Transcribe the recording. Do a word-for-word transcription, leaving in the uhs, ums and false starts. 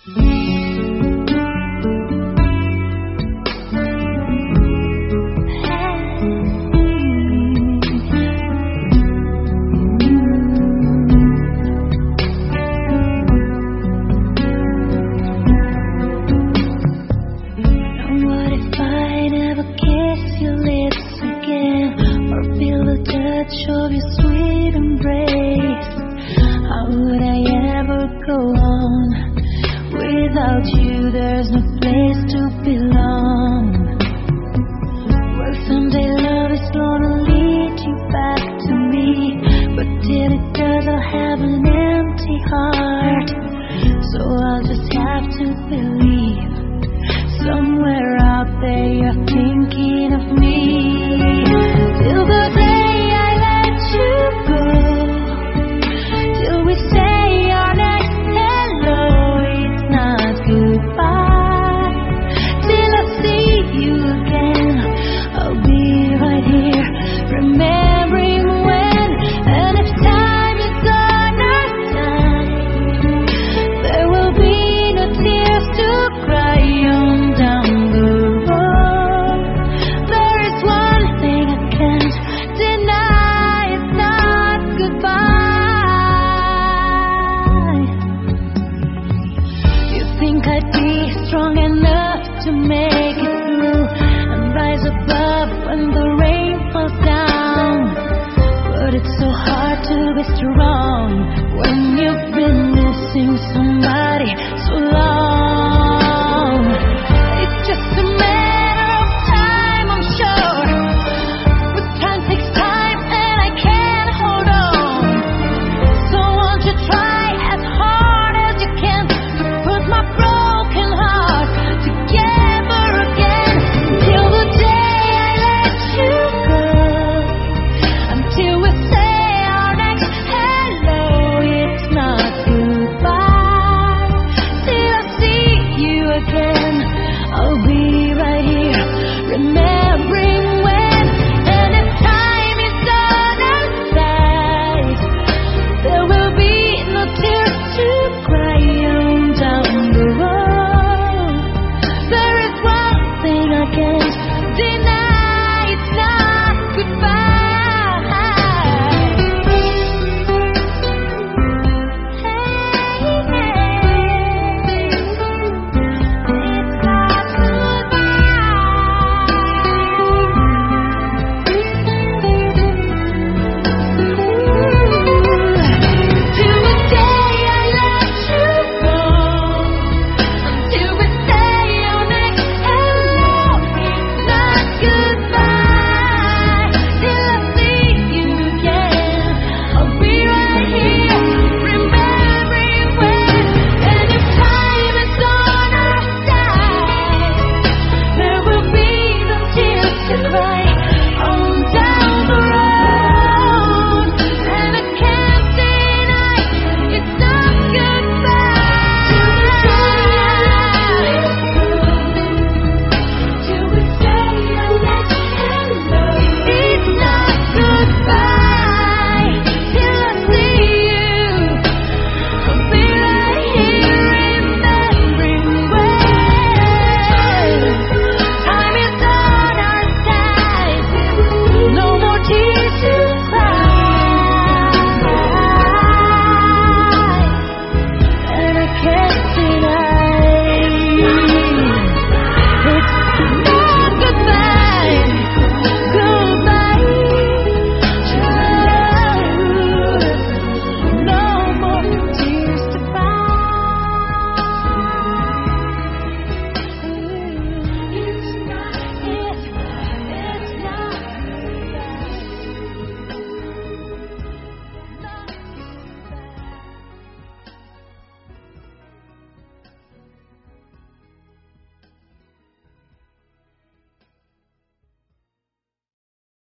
Of your sweet embrace, how would I ever go on? Without you, there's no place to belong. Well, someday love is gonna lead you back to me, but till it does, I'll have an empty heart. So I'll just have to believe somewhere out there you're thinking of me. Till the day strong enough to make it through and rise above when the rain falls down. But it's so hard to be strong when you've been missing somebody. So